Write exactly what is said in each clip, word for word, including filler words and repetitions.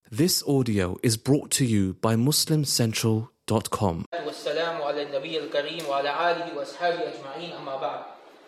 This audio is brought to you by muslim central dot com. والسلام على النبي الكريم وعلى آله وأصحابه أجمعين أما بعد.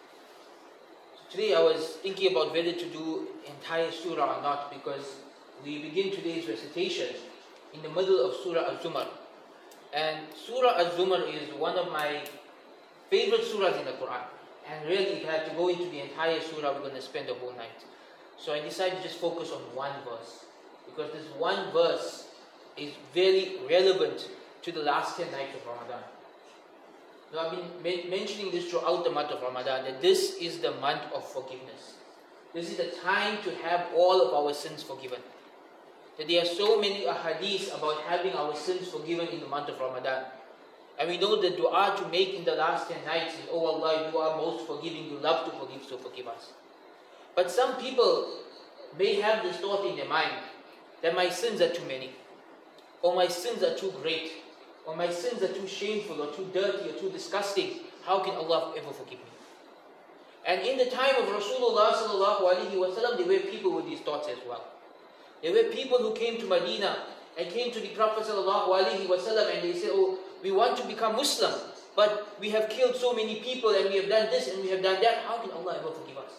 Today I was thinking about whether to do entire surah or not, because we begin today's recitation in the middle of Surah Al-Zumar. And Surah Al-Zumar is one of my favorite surahs in the Quran. And really, if I had to go into the entire surah, we're going to spend the whole night. So I decided to just focus on one verse, because this one verse is very relevant to the last ten nights of Ramadan. Now, I've been men- mentioning this throughout the month of Ramadan, that this is the month of forgiveness. This is the time to have all of our sins forgiven. That there are so many ahadith about having our sins forgiven in the month of Ramadan. And we know the dua to make in the last ten nights is, "Oh Allah, you are most forgiving, you love to forgive, so forgive us." But some people may have this thought in their mind that my sins are too many, or my sins are too great, or my sins are too shameful, or too dirty, or too disgusting. How can Allah ever forgive me? And in the time of Rasulullah sallallahu alaihi wasallam, there were people with these thoughts as well. There were people who came to Medina and came to the Prophet sallallahu alaihi wasallam and they said, "Oh, we want to become Muslim, but we have killed so many people and we have done this and we have done that. How can Allah ever forgive us?"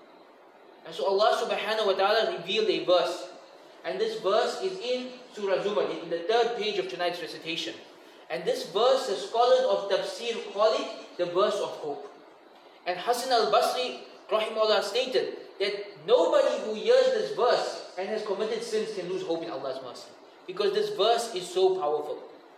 And so Allah subhanahu wa ta'ala revealed a verse. And this verse is in Surah Zumar, in the third page of tonight's recitation. And this verse, the scholars of tafsir call it the verse of hope. And Hasan al-Basri, rahimahullah, stated that nobody who hears this verse and has committed sins can lose hope in Allah's mercy, because this verse is so powerful.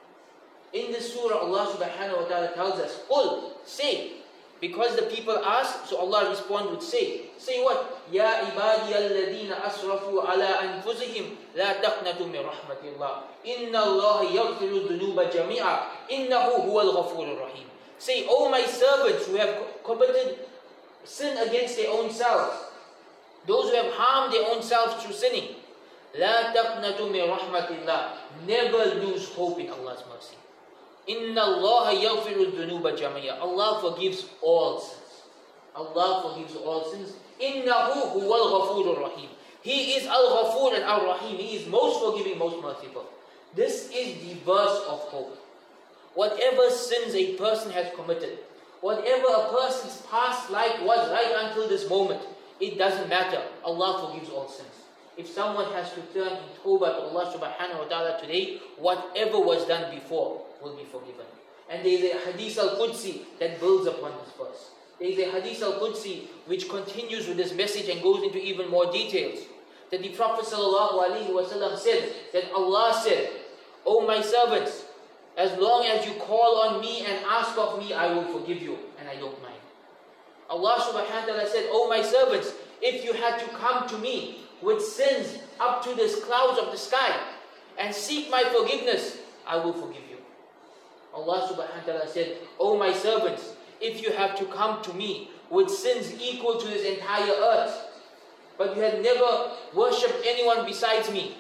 In this surah, Allah subhanahu wa ta'ala tells us, "Qul," say, because the people ask, so Allah respond with say. Say what? "Ya ibadiya alladhina asrafu ala anfusihim la taqnatu min rahmatillah. Inna Allah yaghfiru dhunuba jami'a. Innahu huwal ghafurur rahim." Say, "O my servants who have committed sin against their own selves, those who have harmed their own selves through sinning, la taqnatu min rahmatillah. Never lose hope in Allah's mercy. Inna Allah yaghfiru dhunuba jami'a. Allah forgives all sins. Allah forgives all sins. Innahu huwal ghafurur rahim. He is al-Ghafur and al-Rahim. He is most forgiving, most merciful. This is the verse of hope. Whatever sins a person has committed, whatever a person's past life was right until this moment, it doesn't matter. Allah forgives all sins. If someone has to turn in tawbah to Allah subhanahu wa ta'ala today, whatever was done before will be forgiven. And there is a hadith al-Qudsi that builds upon this verse. There is a hadith al-Qudsi which continues with this message and goes into even more details. That the Prophet sallallahu alaihi wasallam said, that Allah said, "O my servants, as long as you call on me and ask of me, I will forgive you, and I don't mind." Allah subhanahu wa ta'ala said, "O my servants, if you had to come to me with sins up to the clouds of the sky and seek my forgiveness, I will forgive you." Allah subhanahu wa ta'ala said, "O my servants, if you have to come to me with sins equal to this entire earth, but you had never worshipped anyone besides me,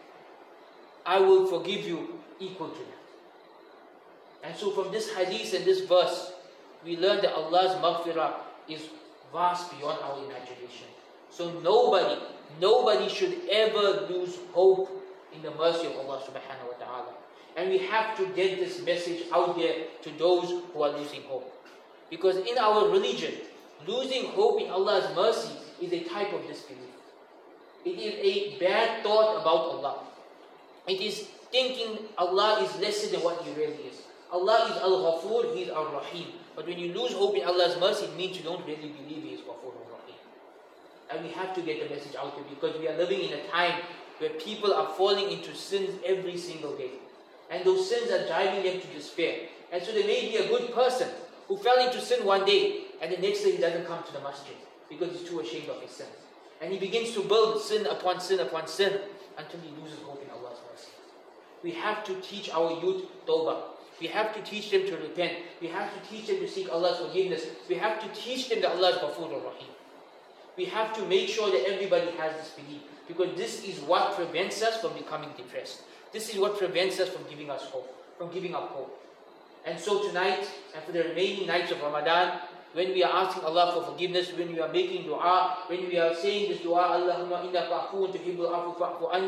I will forgive you equal to that." And so from this hadith and this verse, we learn that Allah's maghfirah is vast beyond our imagination. So nobody, nobody should ever lose hope in the mercy of Allah subhanahu wa ta'ala. And we have to get this message out there to those who are losing hope. Because in our religion, losing hope in Allah's mercy is a type of disbelief. It is a bad thought about Allah. It is thinking Allah is lesser than what He really is. Allah is Al-Ghafur, He is Al-Rahim. But when you lose hope in Allah's mercy, it means you don't really believe He is Ghafur Al-Rahim. And we have to get the message out there, because we are living in a time where people are falling into sins every single day. And those sins are driving them to despair. And so there may be a good person who fell into sin one day, and the next day he doesn't come to the masjid because he's too ashamed of his sins. And he begins to build sin upon sin upon sin until he loses hope in Allah's mercy. We have to teach our youth tawbah. We have to teach them to repent. We have to teach them to seek Allah's forgiveness. We have to teach them that Allah is Ghafur Rahim. We have to make sure that everybody has this belief, because this is what prevents us from becoming depressed. This is what prevents us from giving us hope, from giving up hope. And so tonight, and for the remaining nights of Ramadan, when we are asking Allah for forgiveness, when we are making dua, when we are saying this dua, Allahumma innaka afuwun tuhibbul afwa fa'fu anni,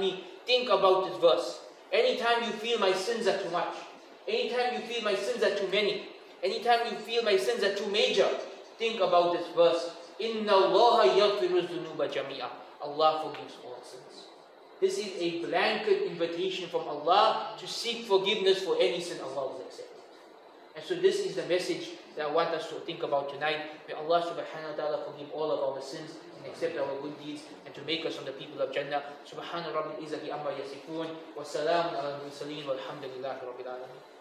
think about this verse. Anytime you feel my sins are too much, anytime you feel my sins are too many, anytime you feel my sins are too major, think about this verse. Inna Allah yaghfiru dhunuba jami'a. Allah forgives all sins. This is a blanket invitation from Allah to seek forgiveness for any sin Allah will accept. And so this is the message that I want us to think about tonight. May Allah subhanahu wa ta'ala forgive all of our sins and accept our good deeds and to make us from the people of Jannah. Subhana rabbil izzati amma yasifun wa salamun ala al-mursaleen walhamdulillahi rabbil alamin.